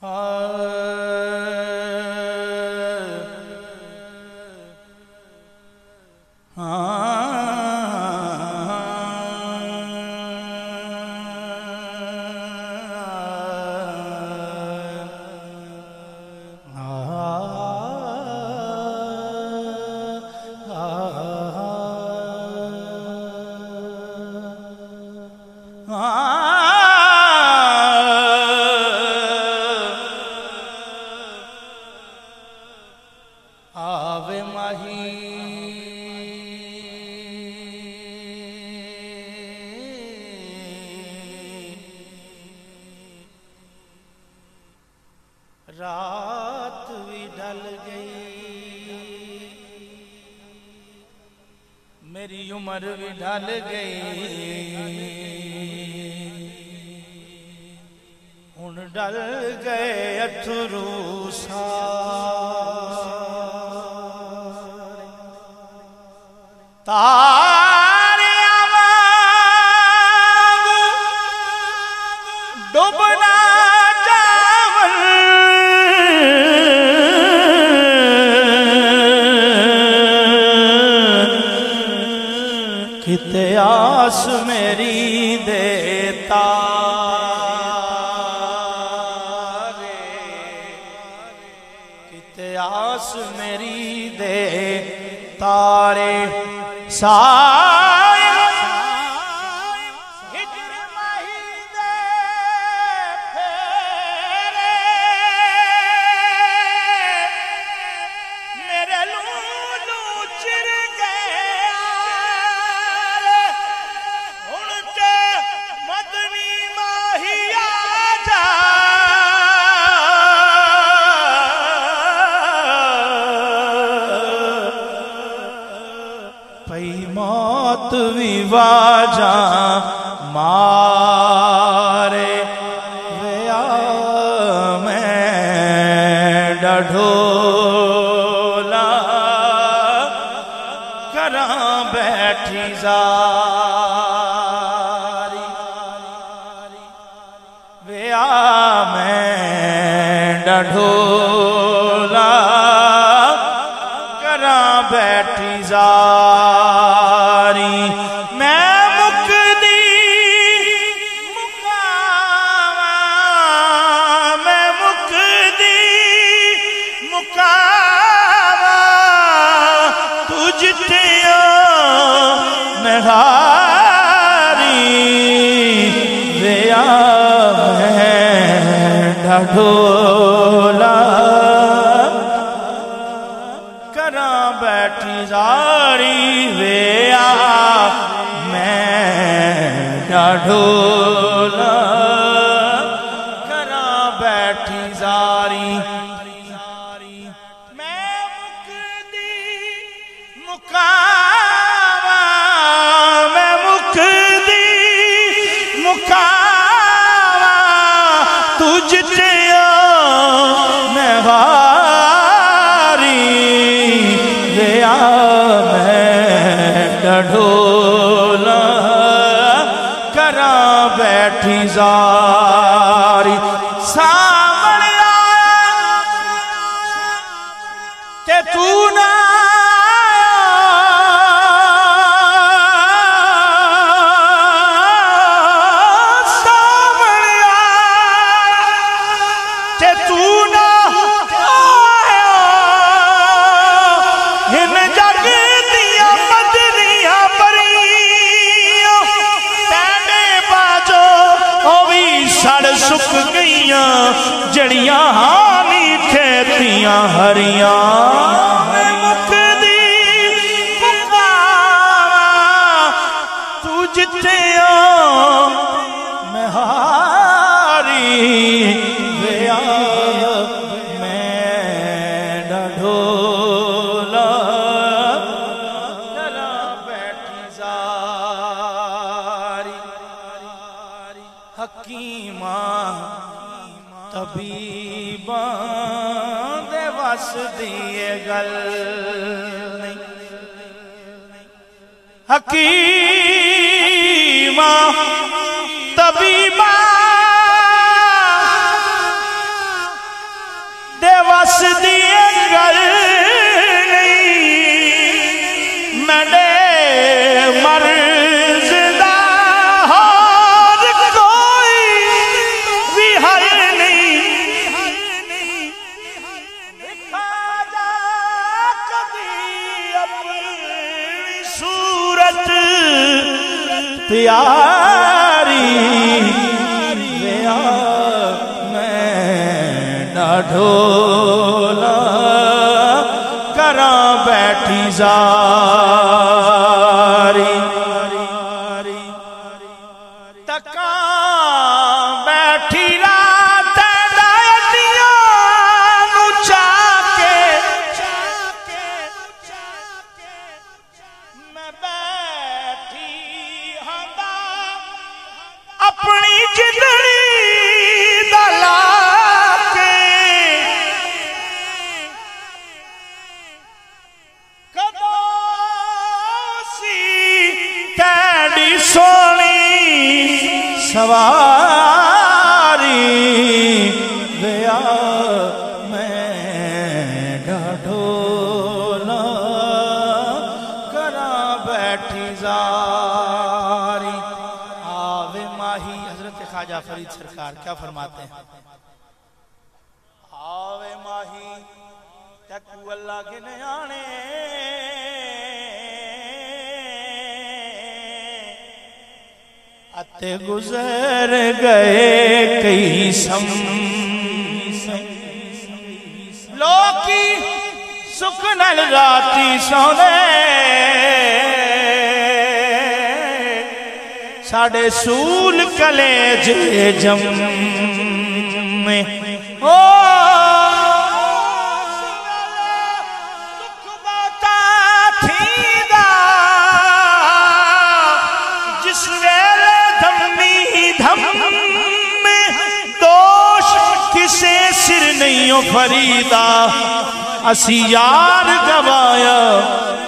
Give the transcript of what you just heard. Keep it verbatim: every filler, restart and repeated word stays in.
आवे माही रात भी ढल गई, मेरी उम्र भी ढल गई, हुण ढल गए अथरू सारे, तारे वांगू डुबना जावन, किते आस मेरी देता आस मेरी दे तारे साए हिजर माही दे फेरे, मेरे लूलू चिर गए, हुण ते मदनी माही आ जा, मौत विवाजा मारे वया मैं डढोला करा बैठी जारी, वया मैं डढोला करा बैठी जारी, मैं मुकदी मुकावा, मैं मुकदी मुकावा, तुझ ते मैं हारी, वया मैं ढढोला करा बैठी जारी, वया मैं ढढोला करा बैठी जारी, मैं मुकदी मुकावा, मैं मुकदी मुकावा, तुझ ते मैं हारी, वया मैं ढढोला करा बैठी जारी, सामने आया ते तू ना सामने आया ते तू ना आया, हिन जग दिया मदनिया परियां तेरे बाजो ओ भी सड़ सुक गईयां, जड़ियां हानी खेतियां हरियां, मैं मुकदी मुकावा, तू जिथे मैं हारी, वया मैं ढढोला करा बैठी जारी, हकीमा तबीबा दे वस दिए गल नहीं, हकीमा वस दी गल नहीं मेरे मर्ज दा हर कोई भी हल नहीं दिखा जा कभी अपनी सूरत प्यारी गया मैं ढोला करा बैठी जारी तका बैठी रात डायतियां नू चाके मैं बैठी हंदा अपनी जिंदड़ी दला के कदों सी कैडी सोनी सवारी गया मैं ढोला करा बैठी जारी आवे माही। हजरत ख्वाजा फरीद सरकार क्या फरमाते हैं? आवे माही तकू अल्लाह के नयाने अते गुजर गए कई सम लोकी सुख नल राती सौंदे साढ़े सूल कलेज जम में ओ दुख बाता थींदा जिस वेले धम्मी धम में दोष किसे सिर नहीं फरीदा असी यार गवाया